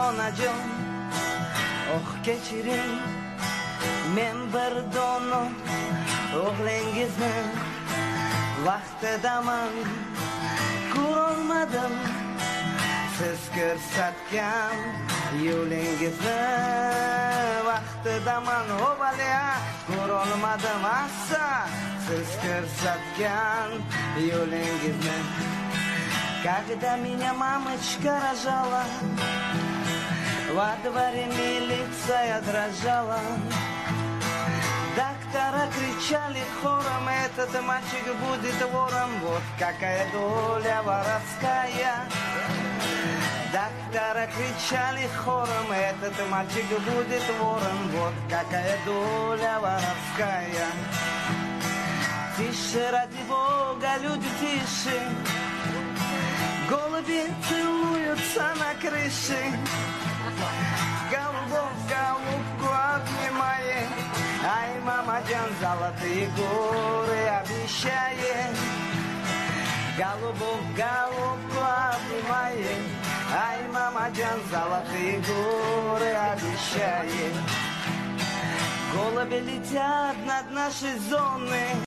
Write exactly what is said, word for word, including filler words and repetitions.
jonajon oh kechiring men bir dona o'g'lingizni vaqtidaman ko'rolmadim siz ko'rsatgan yo'lingizni vaqtidaman o'valiya ko'rolmadim assa siz ko'rsatgan yo'lingizni когда меня мамочка рожала во дворе милиция дрожала доктора кричали хором этот мальчик будет вором вот какая доля воровская доктора кричали хором этот мальчик будет вором вот какая доля воровская тише ради бога люди тише голуби целуются на крыше голубок голубку обнимает ай мама джан золотые горы обещает голубок голубку обнимает ай мама джан золотые горы обещает голуби летят над нашей зоной